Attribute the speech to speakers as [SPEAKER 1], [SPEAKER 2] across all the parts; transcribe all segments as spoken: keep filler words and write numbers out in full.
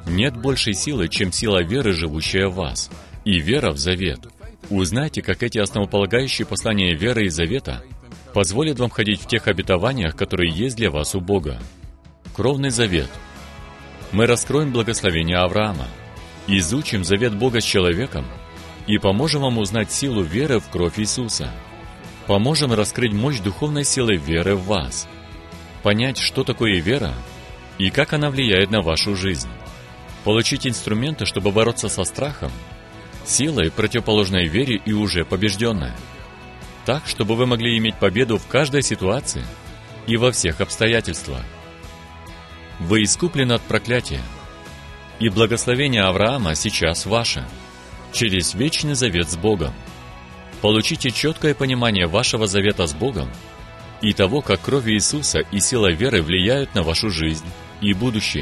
[SPEAKER 1] Нет большей силы, чем сила веры, живущая в вас, и вера в завет. Узнайте, как эти основополагающие послания веры и завета позволят вам ходить в тех обетованиях, которые есть для вас у Бога. Кровный завет. Мы раскроем благословение Авраама, изучим завет Бога с человеком и поможем вам узнать силу веры в кровь Иисуса. Поможем раскрыть мощь духовной силы веры в вас, понять, что такое вера и как она влияет на вашу жизнь, получить инструменты, чтобы бороться со страхом, силой, противоположной вере и уже побежденной, так, чтобы вы могли иметь победу в каждой ситуации и во всех обстоятельствах. Вы искуплены от проклятия, и благословение Авраама сейчас ваше, через вечный завет с Богом. Получите четкое понимание вашего завета с Богом и того, как кровь Иисуса и сила веры влияют на вашу жизнь и будущее.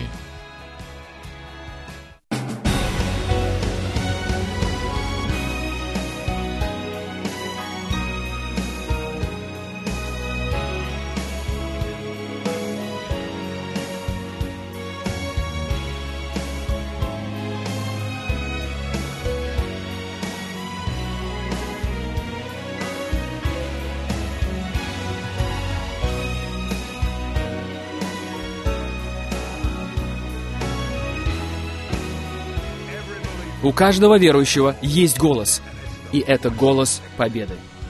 [SPEAKER 2] У каждого верующего есть голос, и это голос победы.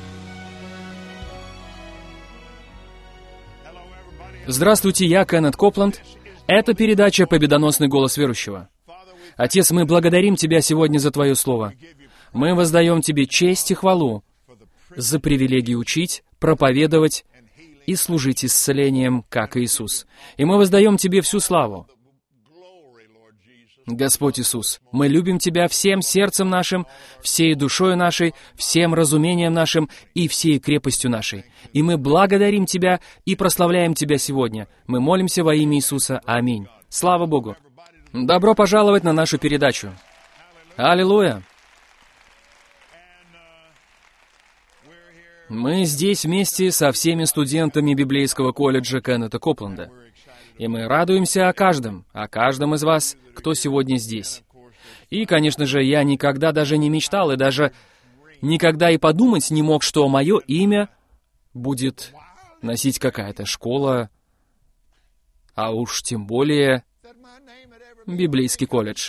[SPEAKER 2] Здравствуйте, я Кеннет Копланд. Это передача «Победоносный голос верующего». Отец, мы благодарим Тебя сегодня за Твое Слово. Мы воздаем Тебе честь и хвалу за привилегию учить, проповедовать и служить исцелением, как Иисус. И мы воздаем Тебе всю славу. Господь Иисус, мы любим Тебя всем сердцем нашим, всей душою нашей, всем разумением нашим и всей крепостью нашей. И мы благодарим Тебя и прославляем Тебя сегодня. Мы молимся во имя Иисуса. Аминь. Слава Богу. Добро пожаловать на нашу передачу. Аллилуйя. Мы здесь вместе со всеми студентами библейского колледжа Кеннета Копланда. И мы радуемся о каждом, о каждом из вас, кто сегодня здесь. И, конечно же, я никогда даже не мечтал, и даже никогда и подумать не мог, что мое имя будет носить какая-то школа, а уж тем более библейский колледж.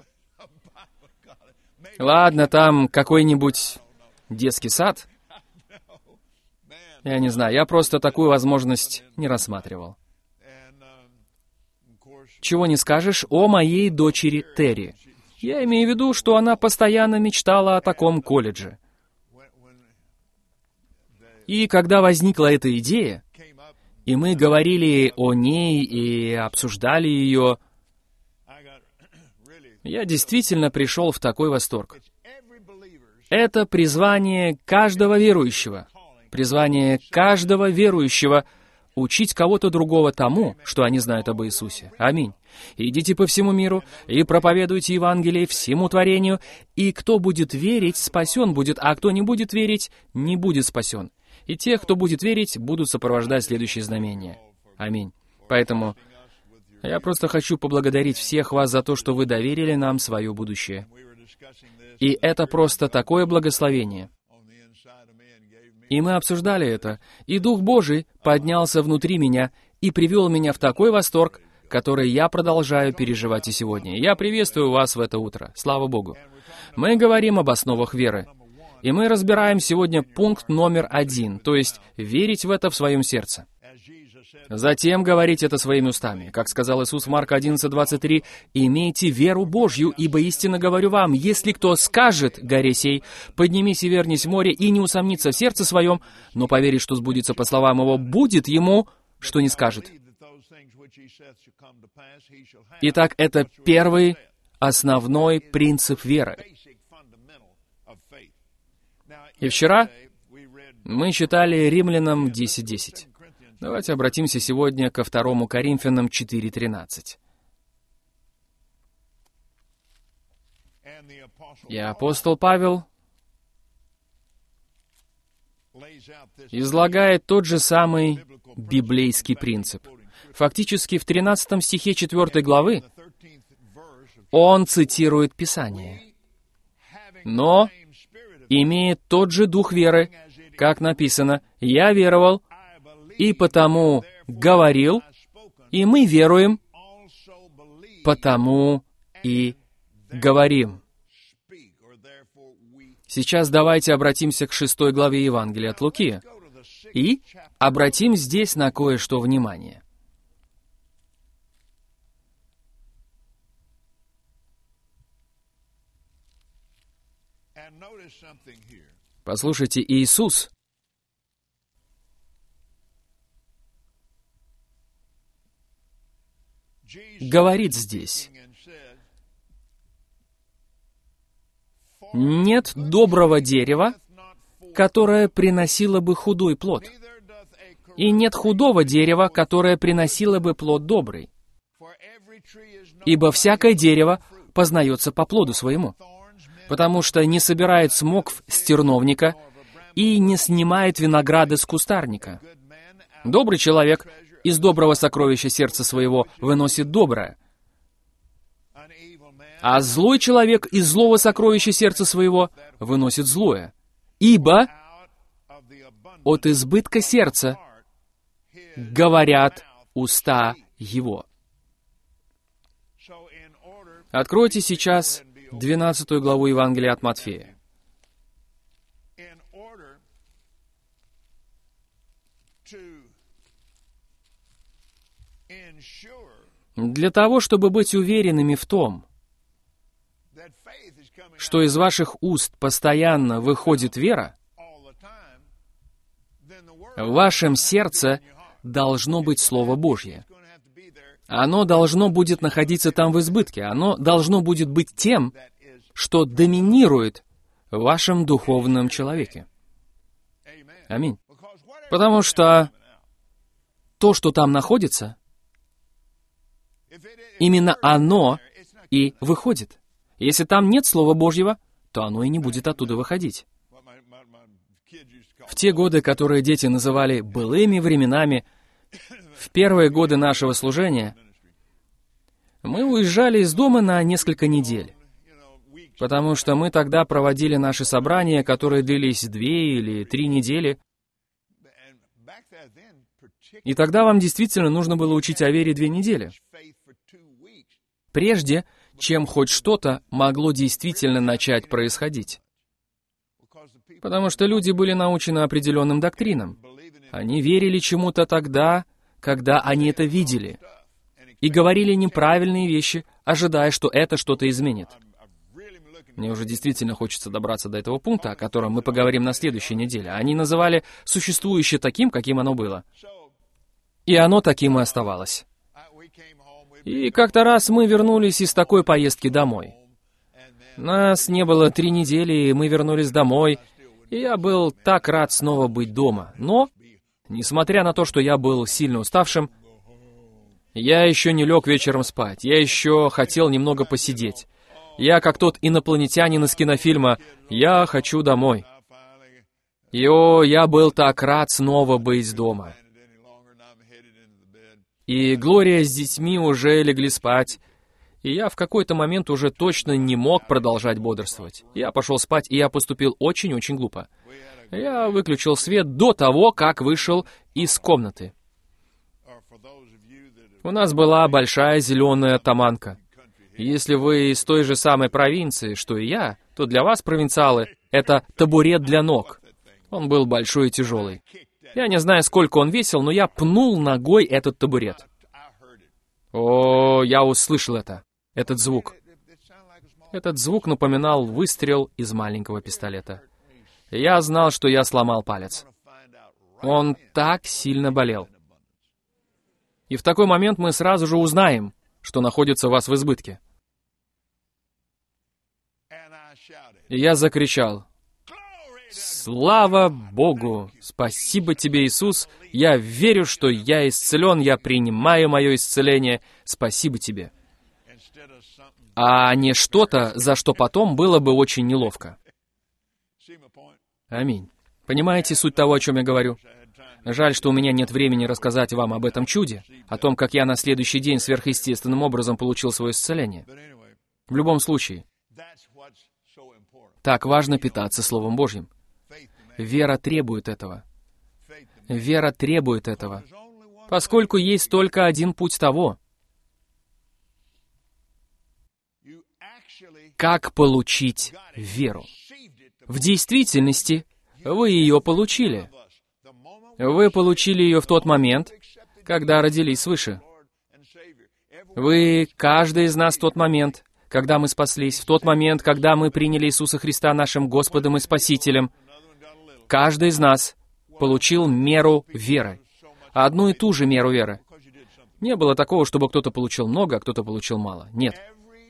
[SPEAKER 2] Ладно, там какой-нибудь детский сад. Я не знаю, я просто такую возможность не рассматривал. Чего не скажешь о моей дочери Терри. Я имею в виду, что она постоянно мечтала о таком колледже. И когда возникла эта идея, и мы говорили о ней и обсуждали ее, я действительно пришел в такой восторг. Это призвание каждого верующего. Призвание каждого верующего — учить кого-то другого тому, что они знают об Иисусе. Аминь. Идите по всему миру и проповедуйте Евангелие всему творению, и кто будет верить, спасен будет, а кто не будет верить, не будет спасен. И тех, кто будет верить, будут сопровождать следующие знамения. Аминь. Поэтому я просто хочу поблагодарить всех вас за то, что вы доверили нам свое будущее. И это просто такое благословение. И мы обсуждали это, и Дух Божий поднялся внутри меня и привел меня в такой восторг, который я продолжаю переживать и сегодня. Я приветствую вас в это утро. Слава Богу. Мы говорим об основах веры. И мы разбираем сегодня пункт номер один, то есть верить в это в своем сердце. Затем говорить это своими устами. Как сказал Иисус в Марка одиннадцать двадцать три, «Имейте веру Божью, ибо истинно говорю вам, если кто скажет горе сей, поднимись и вернись в море, и не усомнится в сердце своем, но поверит, что сбудется по словам его, будет ему, что не скажет». Итак, это первый основной принцип веры. И вчера мы читали Римлянам десять десять. Давайте обратимся сегодня ко второму Коринфянам четыре тринадцать. И апостол Павел излагает тот же самый библейский принцип. Фактически в тринадцатом стихе четвёртой главы Он цитирует Писание. Но имеет тот же дух веры, как написано, «Я веровал, и потому говорил, и мы веруем, потому и говорим». Сейчас давайте обратимся к шестой главе Евангелия от Луки и обратим здесь на кое-что внимание. Послушайте, Иисус говорит здесь: «Нет доброго дерева, которое приносило бы худой плод, и нет худого дерева, которое приносило бы плод добрый. Ибо всякое дерево познается по плоду своему, потому что не собирает смокв с терновника и не снимает винограда с кустарника. Добрый человек из доброго сокровища сердца своего выносит доброе, а злой человек из злого сокровища сердца своего выносит злое. Ибо от избытка сердца говорят уста его». Откройте сейчас двенадцатую главу Евангелия от Матфея. Для того, чтобы быть уверенными в том, что из ваших уст постоянно выходит вера, в вашем сердце должно быть Слово Божье. Оно должно будет находиться там в избытке. Оно должно будет быть тем, что доминирует в вашем духовном человеке. Аминь. Потому что то, что там находится, именно оно и выходит. Если там нет Слова Божьего, то оно и не будет оттуда выходить. В те годы, которые дети называли «былыми временами», в первые годы нашего служения, мы уезжали из дома на несколько недель, потому что мы тогда проводили наши собрания, которые длились две или три недели. И тогда вам действительно нужно было учить о вере две недели, прежде чем хоть что-то могло действительно начать происходить. Потому что люди были научены определенным доктринам. Они верили чему-то тогда, когда они это видели, и говорили неправильные вещи, ожидая, что это что-то изменит. Мне уже действительно хочется добраться до этого пункта, о котором мы поговорим на следующей неделе. Они называли существующее таким, каким оно было. И оно таким и оставалось. И как-то раз мы вернулись из такой поездки домой. Нас не было три недели, и мы вернулись домой, и я был так рад снова быть дома. Но, несмотря на то, что я был сильно уставшим, я еще не лег вечером спать, я еще хотел немного посидеть. Я, как тот инопланетянин из кинофильма, «Я хочу домой». И о, я был так рад снова быть дома. И Глория с детьми уже легли спать, и я в какой-то момент уже точно не мог продолжать бодрствовать. Я пошел спать, и я поступил очень-очень глупо. Я выключил свет до того, как вышел из комнаты. У нас была большая зеленая таманка. Если вы из той же самой провинции, что и я, то для вас, провинциалы, это табурет для ног. Он был большой и тяжелый. Я не знаю, сколько он весил, но я пнул ногой этот табурет. О, я услышал это, этот звук. Этот звук напоминал выстрел из маленького пистолета. Я знал, что я сломал палец. Он так сильно болел. И в такой момент мы сразу же узнаем, что находится у вас в избытке. И я закричал: «Слава Богу! Спасибо тебе, Иисус! Я верю, что я исцелен, я принимаю мое исцеление. Спасибо тебе!» А не что-то, за что потом было бы очень неловко. Аминь. Понимаете суть того, о чем я говорю? Жаль, что у меня нет времени рассказать вам об этом чуде, о том, как я на следующий день сверхъестественным образом получил свое исцеление. В любом случае, так важно питаться Словом Божьим. Вера требует этого. Вера требует этого. Поскольку есть только один путь того, как получить веру. В действительности, вы ее получили. Вы получили ее в тот момент, когда родились свыше. Вы, каждый из нас в тот момент, когда мы спаслись, в тот момент, когда мы приняли Иисуса Христа нашим Господом и Спасителем, каждый из нас получил меру веры. Одну и ту же меру веры. Не было такого, чтобы кто-то получил много, а кто-то получил мало. Нет.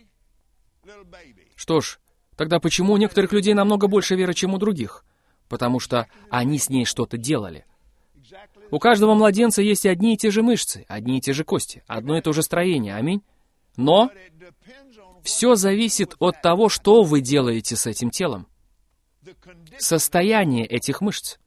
[SPEAKER 2] Что ж, тогда почему у некоторых людей намного больше веры, чем у других? Потому что они с ней что-то делали. У каждого младенца есть одни и те же мышцы, одни и те же кости, одно и то же строение. Аминь. Но все зависит от того, что вы делаете с этим телом. Состояние этих мышц.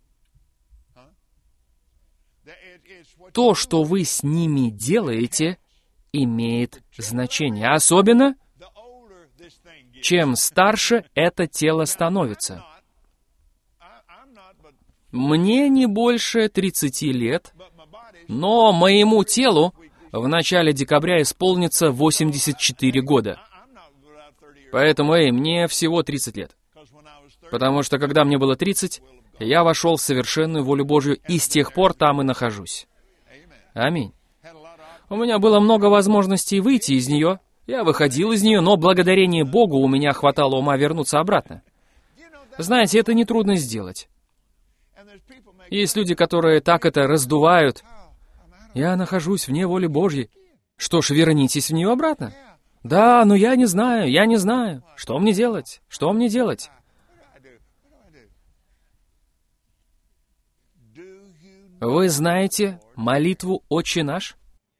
[SPEAKER 2] То, что вы с ними делаете, имеет значение. Особенно, чем старше это тело становится. Мне не больше тридцати лет, но моему телу в начале декабря исполнится восемьдесят четыре года. Поэтому, эй, мне всего тридцать лет. Потому что, когда мне было тридцать, я вошел в совершенную волю Божью, и с тех пор там и нахожусь. Аминь. У меня было много возможностей выйти из нее. Я выходил из нее, но благодарение Богу у меня хватало ума вернуться обратно. Знаете, это нетрудно сделать. Есть люди, которые так это раздувают. Я нахожусь вне воли Божьей. Что ж, вернитесь в нее обратно. Да, но я не знаю, я не знаю. Что мне делать? Что мне делать? Вы знаете молитву «Отче наш»?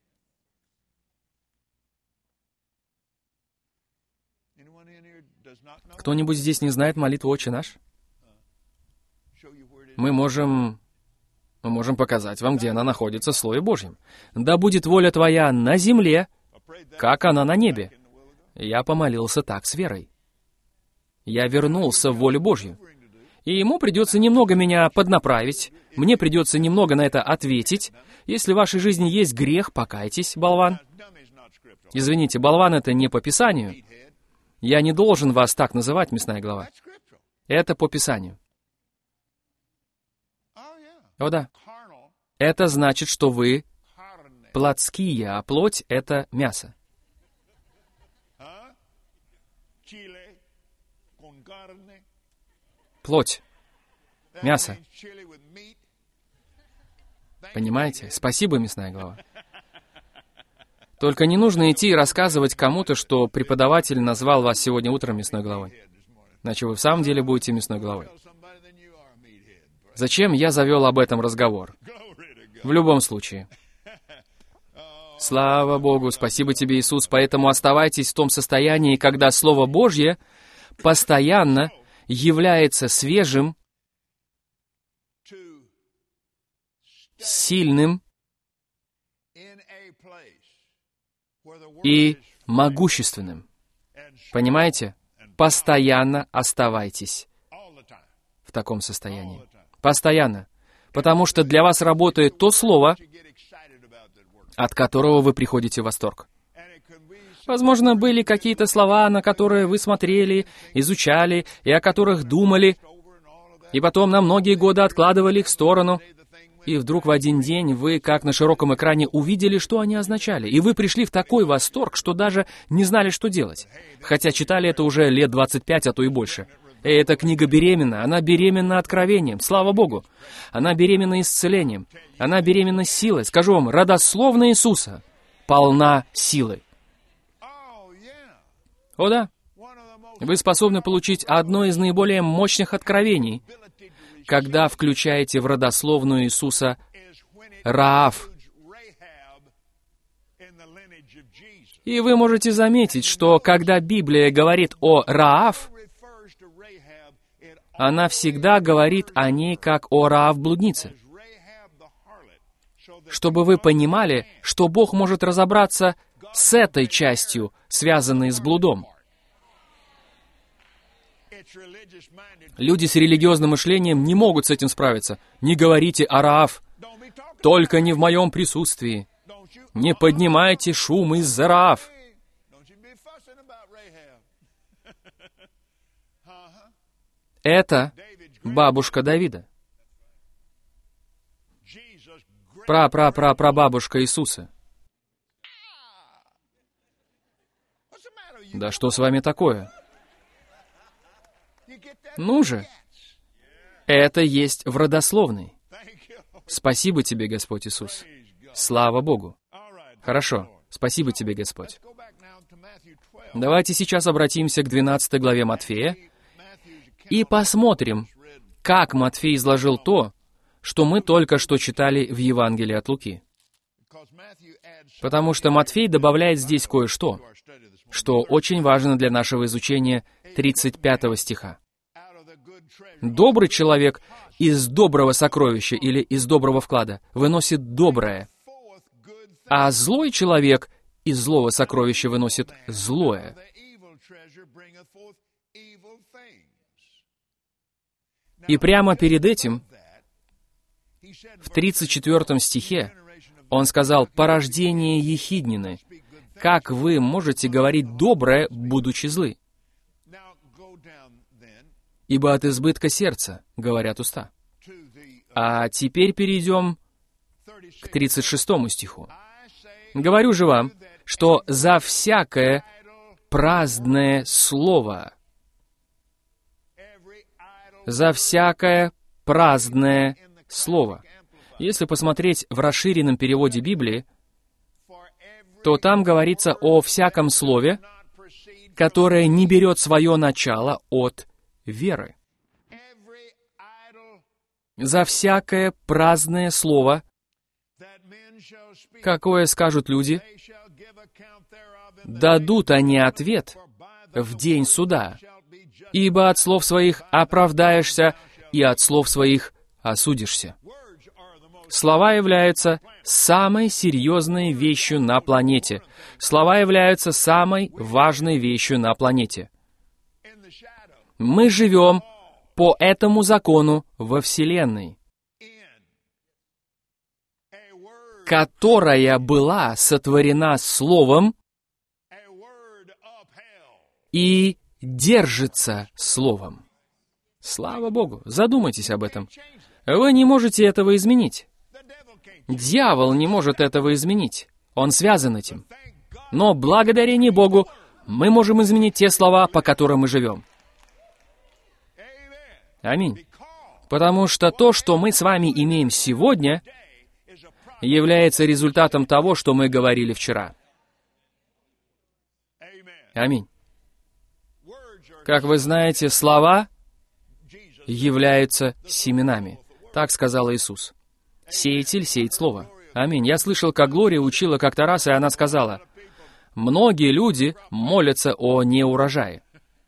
[SPEAKER 2] Кто-нибудь здесь не знает молитву «Отче наш»? Мы можем... Мы можем показать вам, где она находится в Слове Божьем. «Да будет воля Твоя на земле, как она на небе». Я помолился так с верой. Я вернулся в волю Божью. И ему придется немного меня поднаправить, мне придется немного на это ответить. Если в вашей жизни есть грех, покайтесь, болван. Извините, болван — это не по Писанию. Я не должен вас так называть, мясная глава. Это по Писанию. О да. Это значит, что вы плотские, а плоть — это мясо. Плоть. Мясо. Понимаете? Спасибо, мясная глава. Только не нужно идти и рассказывать кому-то, что преподаватель назвал вас сегодня утром мясной головой. Иначе вы в самом деле будете мясной головой. Зачем я завел об этом разговор? В любом случае. Слава Богу, спасибо тебе, Иисус, поэтому оставайтесь в том состоянии, когда Слово Божье постоянно является свежим, сильным и могущественным. Понимаете? Постоянно оставайтесь в таком состоянии. Постоянно. Потому что для вас работает то слово, от которого вы приходите в восторг. Возможно, были какие-то слова, на которые вы смотрели, изучали, и о которых думали, и потом на многие годы откладывали их в сторону, и вдруг в один день вы, как на широком экране, увидели, что они означали, и вы пришли в такой восторг, что даже не знали, что делать, хотя читали это уже лет двадцать пять, а то и больше. И эта книга беременна, она беременна откровением, слава Богу. Она беременна исцелением, она беременна силой. Скажу вам, родословная Иисуса полна силы. О да, вы способны получить одно из наиболее мощных откровений, когда включаете в родословную Иисуса Раав. И вы можете заметить, что когда Библия говорит о Раав, она всегда говорит о ней как о Раав-блуднице. Чтобы вы понимали, что Бог может разобраться с этой частью, связанной с блудом. Люди с религиозным мышлением не могут с этим справиться. Не говорите о Раав, только не в моем присутствии. Не поднимайте шум из-за Раав. Это бабушка Давида. Пра-пра-пра-прабабушка Иисуса. Да что с вами такое? Ну же, это есть в родословной. Спасибо тебе, Господь Иисус. Слава Богу. Хорошо, спасибо тебе, Господь. Давайте сейчас обратимся к двенадцатой главе Матфея и посмотрим, как Матфей изложил то, что мы только что читали в Евангелии от Луки. Потому что Матфей добавляет здесь кое-что, что очень важно для нашего изучения тридцать пятого стиха. Добрый человек из доброго сокровища или из доброго вклада выносит доброе, а злой человек из злого сокровища выносит злое. И прямо перед этим, в тридцать четвёртом стихе, он сказал: «Порождение ехиднины, как вы можете говорить доброе, будучи злы? Ибо от избытка сердца говорят уста». А теперь перейдем к тридцать шестому стиху. «Говорю же вам, что за всякое праздное слово, за всякое праздное слово». Если посмотреть в расширенном переводе Библии, то там говорится о всяком слове, которое не берет свое начало от веры. За всякое праздное слово, какое скажут люди, дадут они ответ в день суда, ибо от слов своих оправдаешься, и от слов своих осудишься. Слова являются самой серьезной вещью на планете. Слова являются самой важной вещью на планете. Мы живем по этому закону во Вселенной, которая была сотворена Словом и держится Словом. Слава Богу! Задумайтесь об этом. Вы не можете этого изменить. Дьявол не может этого изменить. Он связан этим. Но благодарение Богу мы можем изменить те слова, по которым мы живем. Аминь. Потому что то, что мы с вами имеем сегодня, является результатом того, что мы говорили вчера. Аминь. Как вы знаете, слова являются семенами. Так сказал Иисус. Сеятель сеет слово. Аминь. Я слышал, как Глория учила как-то раз, и она сказала: многие люди молятся о неурожае.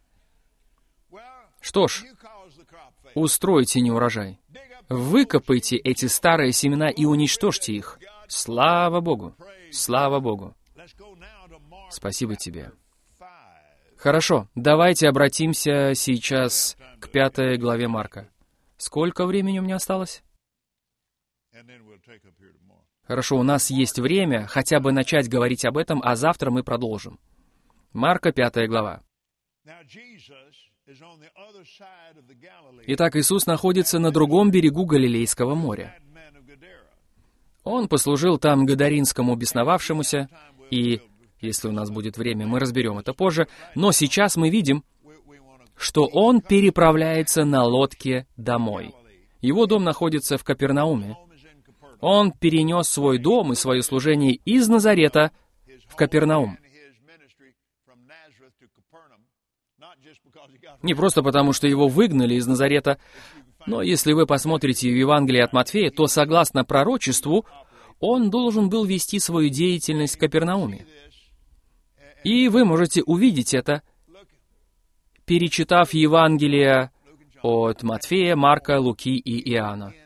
[SPEAKER 2] Что ж, устройте неурожай. Выкопайте эти старые семена и уничтожьте их. Слава Богу! Слава Богу! Спасибо тебе. Хорошо, давайте обратимся сейчас к пятой главе Марка. Сколько времени у меня осталось? Хорошо, у нас есть время хотя бы начать говорить об этом, а завтра мы продолжим. Марка, пятая глава. Итак, Иисус находится на другом берегу Галилейского моря. Он послужил там гадаринскому бесновавшемуся, и, если у нас будет время, мы разберем это позже, но сейчас мы видим, что он переправляется на лодке домой. Его дом находится в Капернауме. Он перенес свой дом и свое служение из Назарета в Капернаум. Не просто потому, что его выгнали из Назарета, но если вы посмотрите в Евангелии от Матфея, то, согласно пророчеству, он должен был вести свою деятельность в Капернауме. И вы можете увидеть это, перечитав Евангелия от Матфея, Марка, Луки и Иоанна.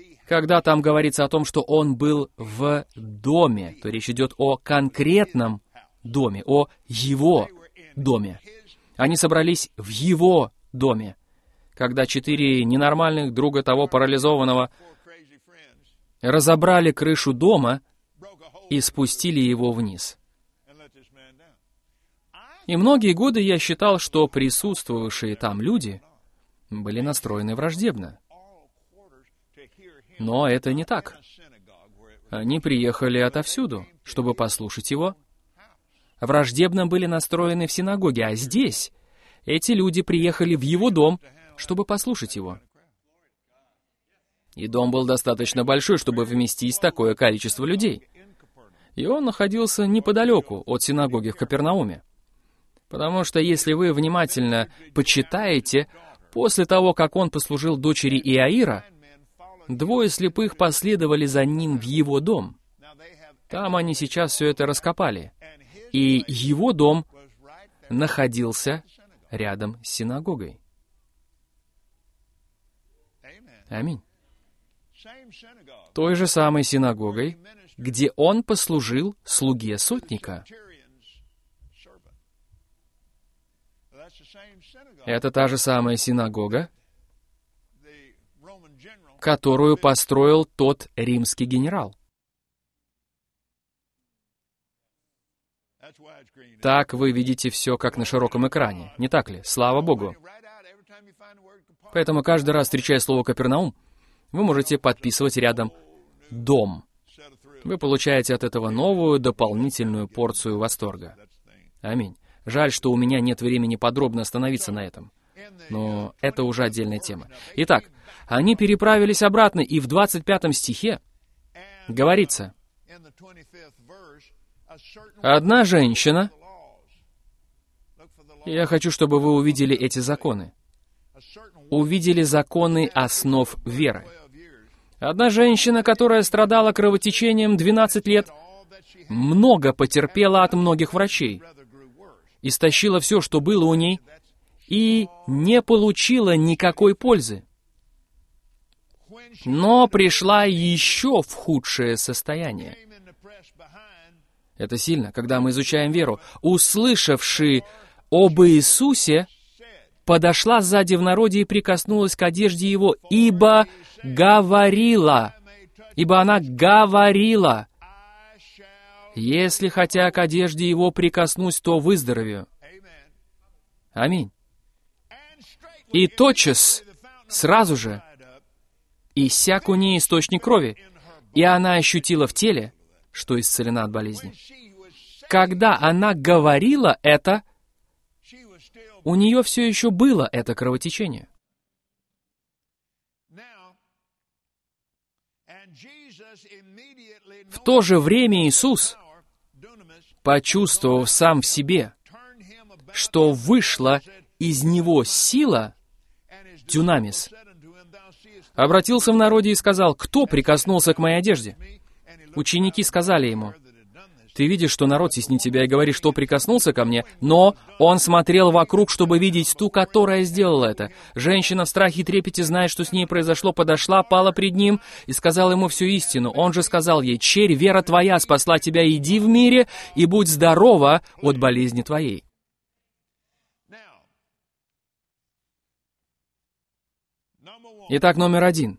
[SPEAKER 2] Когда там говорится о том, что он был в доме, то речь идет о конкретном доме, о Его доме. Они собрались в Его доме, когда четыре ненормальных друга того парализованного разобрали крышу дома и спустили его вниз. И многие годы я считал, что присутствовавшие там люди были настроены враждебно. Но это не так. Они приехали отовсюду, чтобы послушать его. Враждебно были настроены в синагоге, а здесь эти люди приехали в его дом, чтобы послушать его. И дом был достаточно большой, чтобы вместить такое количество людей. И он находился неподалеку от синагоги в Капернауме. Потому что если вы внимательно почитаете, после того, как он послужил дочери Иаира, двое слепых последовали за ним в его дом. Там они сейчас все это раскопали. И его дом находился рядом с синагогой. Аминь. Той же самой синагогой, где он послужил слуге сотника. Это та же самая синагога, которую построил тот римский генерал. Так вы видите все, как на широком экране, не так ли? Слава Богу! Поэтому каждый раз, встречая слово «Капернаум», вы можете подписывать рядом «дом». Вы получаете от этого новую, дополнительную порцию восторга. Аминь. Жаль, что у меня нет времени подробно остановиться на этом. Но это уже отдельная тема. Итак, они переправились обратно, и в двадцать пятом стихе говорится: «Одна женщина...» Я хочу, чтобы вы увидели эти законы. Увидели законы основ веры. Одна женщина, которая страдала кровотечением двенадцать лет, много потерпела от многих врачей, истощила все, что было у ней, и не получила никакой пользы. Но пришла еще в худшее состояние. Это сильно, когда мы изучаем веру. Услышавши об Иисусе, подошла сзади в народе и прикоснулась к одежде Его, ибо говорила, ибо она говорила: «Если хотя к одежде Его прикоснусь, то выздоровею». Аминь. И тотчас, сразу же, иссяк у ней источник крови, и она ощутила в теле, что исцелена от болезни. Когда она говорила это, у нее все еще было это кровотечение. В то же время Иисус, почувствовав сам в себе, что вышла из него сила, дюнамис, обратился в народе и сказал: «Кто прикоснулся к моей одежде?» Ученики сказали ему: «Ты видишь, что народ теснит тебя, и говоришь, что прикоснулся ко мне?» Но он смотрел вокруг, чтобы видеть ту, которая сделала это. Женщина в страхе и трепете, зная, что с ней произошло, подошла, пала пред ним и сказала ему всю истину. Он же сказал ей: «Черь, вера твоя спасла тебя, иди в мире и будь здорова от болезни твоей». Итак, номер один.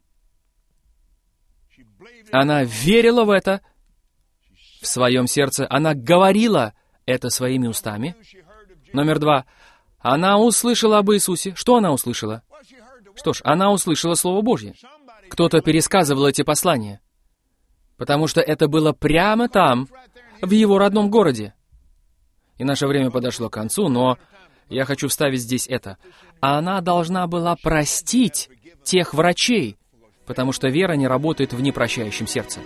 [SPEAKER 2] Она верила в это в своем сердце. Она говорила это своими устами. Номер два. Она услышала об Иисусе. Что она услышала? Что ж, она услышала Слово Божье. Кто-то пересказывал эти послания, потому что это было прямо там, в его родном городе. И наше время подошло к концу, но я хочу вставить здесь это. Она должна была простить тех врачей, потому что вера не работает в непрощающем сердце.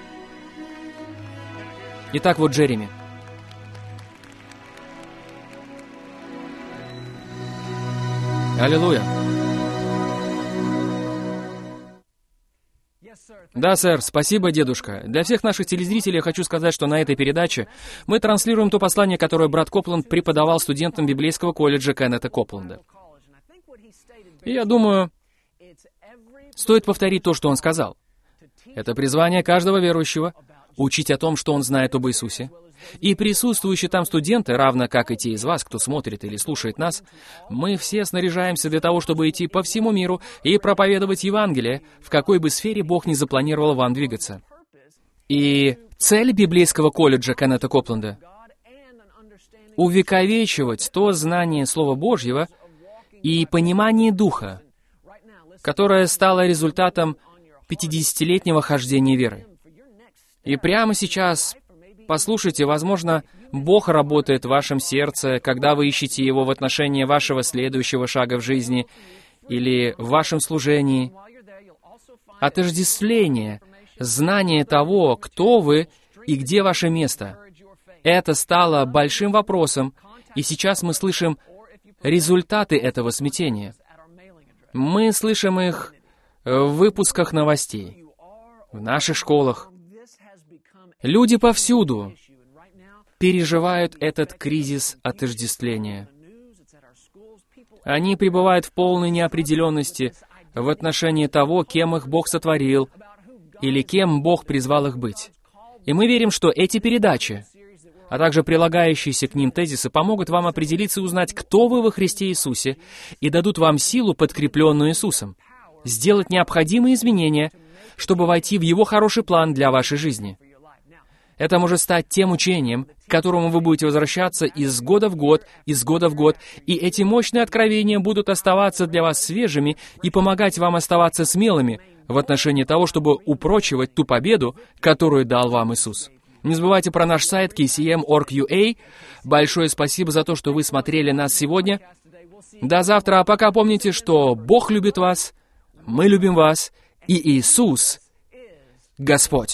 [SPEAKER 2] Итак, вот Джереми. Аллилуйя. Да, сэр, спасибо, дедушка. Для всех наших телезрителей я хочу сказать, что на этой передаче мы транслируем то послание, которое брат Копланд преподавал студентам библейского колледжа Кеннета Копленда. И я думаю, стоит повторить то, что он сказал. Это призвание каждого верующего учить о том, что он знает об Иисусе. И присутствующие там студенты, равно как и те из вас, кто смотрит или слушает нас, мы все снаряжаемся для того, чтобы идти по всему миру и проповедовать Евангелие, в какой бы сфере Бог ни запланировал вам двигаться. И цель библейского колледжа Кеннета Копленда — увековечивать то знание Слова Божьего и понимание Духа, которое стало результатом пятидесятилетнего хождения веры. И прямо сейчас, послушайте, возможно, Бог работает в вашем сердце, когда вы ищете Его в отношении вашего следующего шага в жизни или в вашем служении. Отождествление, знание того, кто вы и где ваше место. Это стало большим вопросом, и сейчас мы слышим результаты этого смятения. Мы слышим их в выпусках новостей, в наших школах. Люди повсюду переживают этот кризис отождествления. Они пребывают в полной неопределенности в отношении того, кем их Бог сотворил, или кем Бог призвал их быть. И мы верим, что эти передачи, а также прилагающиеся к ним тезисы, помогут вам определиться и узнать, кто вы во Христе Иисусе, и дадут вам силу, подкрепленную Иисусом, сделать необходимые изменения, чтобы войти в Его хороший план для вашей жизни. Это может стать тем учением, к которому вы будете возвращаться из года в год, из года в год, и эти мощные откровения будут оставаться для вас свежими и помогать вам оставаться смелыми в отношении того, чтобы упрочивать ту победу, которую дал вам Иисус. Не забывайте про наш сайт кей си эм точка орг точка ю а. Большое спасибо за то, что вы смотрели нас сегодня. До завтра, а пока помните, что Бог любит вас, мы любим вас, и Иисус — Господь.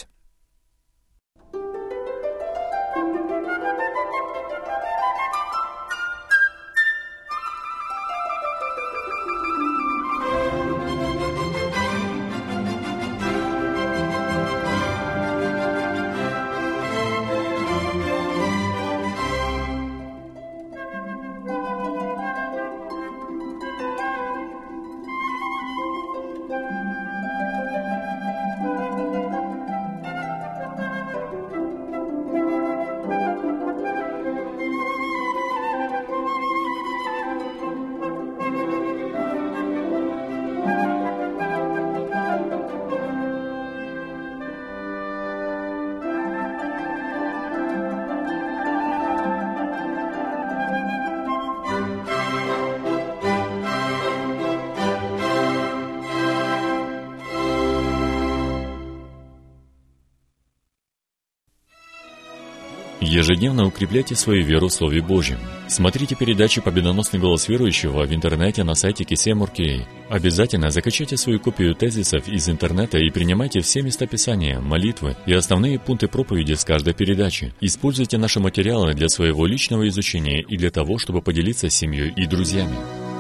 [SPEAKER 1] Ежедневно укрепляйте свою веру в Слове Божьем. Смотрите передачи «Победоносный голос верующего» в интернете на сайте кей си эм точка орг точка ю а. Обязательно закачайте свою копию тезисов из интернета и принимайте все места Писания, молитвы и основные пункты проповеди с каждой передачи. Используйте наши материалы для своего личного изучения и для того, чтобы поделиться с семьей и друзьями.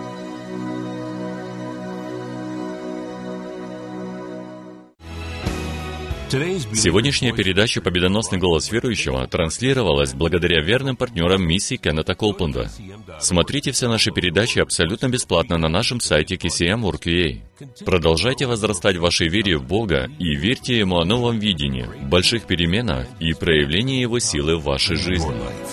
[SPEAKER 1] Сегодняшняя передача «Победоносный голос верующего» транслировалась благодаря верным партнерам миссии Кеннета Копленда. Смотрите все наши передачи абсолютно бесплатно на нашем сайте кей си эм точка орг точка ю а. Продолжайте возрастать в вашей вере в Бога и верьте Ему о новом видении, больших переменах и проявлении Его силы в вашей жизни.